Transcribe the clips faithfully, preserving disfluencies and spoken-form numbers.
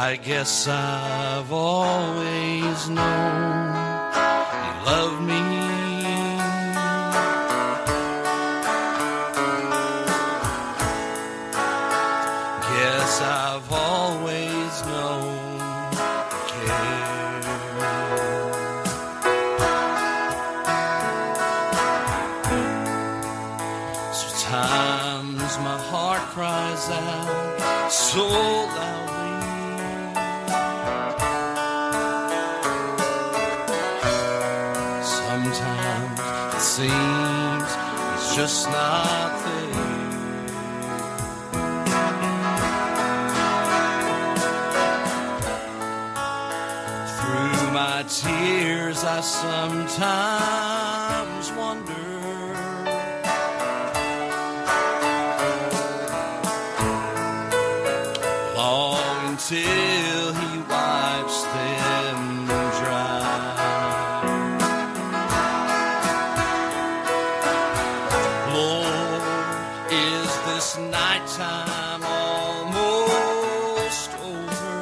I guess I've always known you love me. Guess I've always known you care. Sometimes my heart cries out so loudly. Sometimes it seems it's just not there. Through my tears I sometimes wonder long until he wipes them dry. Is this nighttime almost over?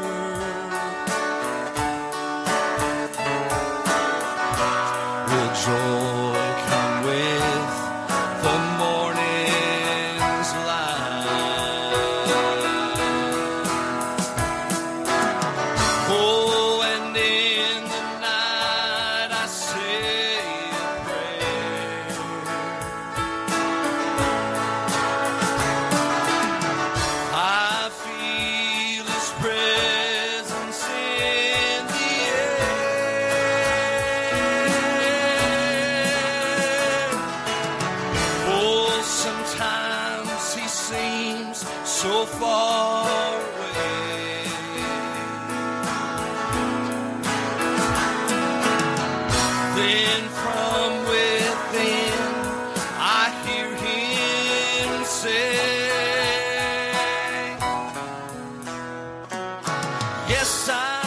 Will joy come with the morning's light? Oh, and in the night I say a prayer. I feel his presence in the air. Oh, sometimes he seems so far away. Then from within I hear him say, yes, I